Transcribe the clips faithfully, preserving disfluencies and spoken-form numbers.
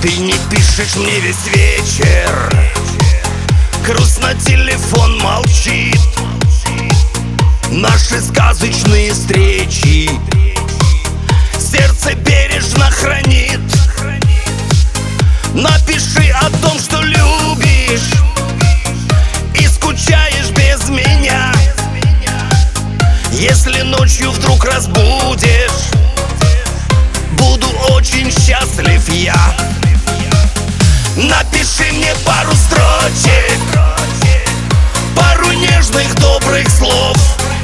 Ты не пишешь мне весь вечер, грустно телефон молчит. Наши сказочные встречи сердце бережно хранит. Напиши о том, что любишь и скучаешь без меня. Если ночью вдруг разбудишь, буду очень счастлив я. Напиши мне пару строчек, пару нежных добрых слов.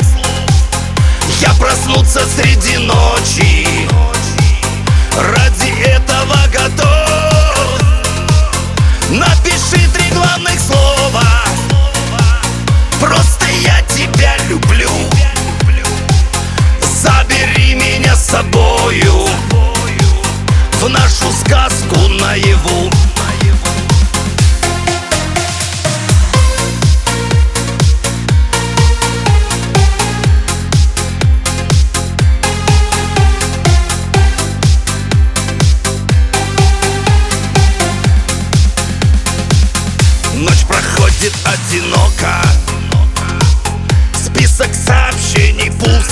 Я проснуться среди ночи, ради этого готов. Напиши три главных слова: просто я тебя люблю. Забери меня с собою в нашу сказку наяву. Ночь проходит одиноко, список сообщений пуст.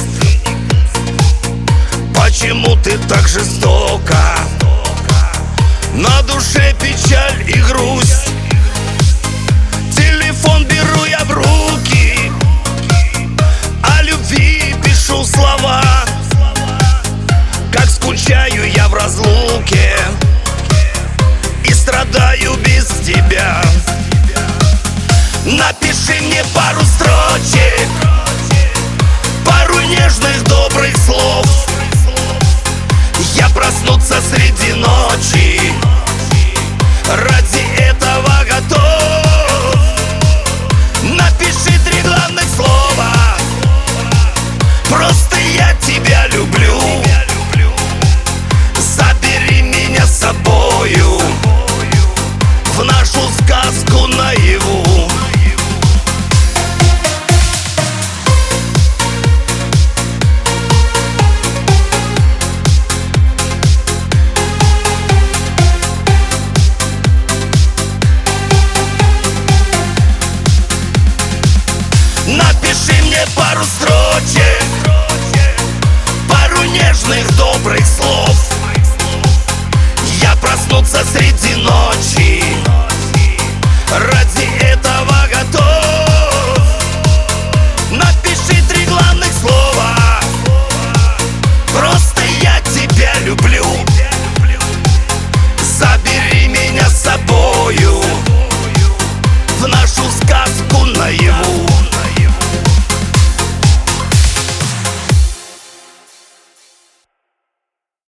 Почему ты так жестока? На душе печаль и грусть. Телефон беру я в руки, о любви пишу слова. Как скучаю я в разлуке и страдаю без тебя. Напиши мне пару строчек, пару нежных добрых слов. Я проснуться среди ночи, ради этого готов. Напиши три главных слова: просто я тебя люблю. Забери меня с собою в нашу сказку наяву. Напиши мне пару строчек, пару нежных добрых слов. Я проснуться среди ночи, ради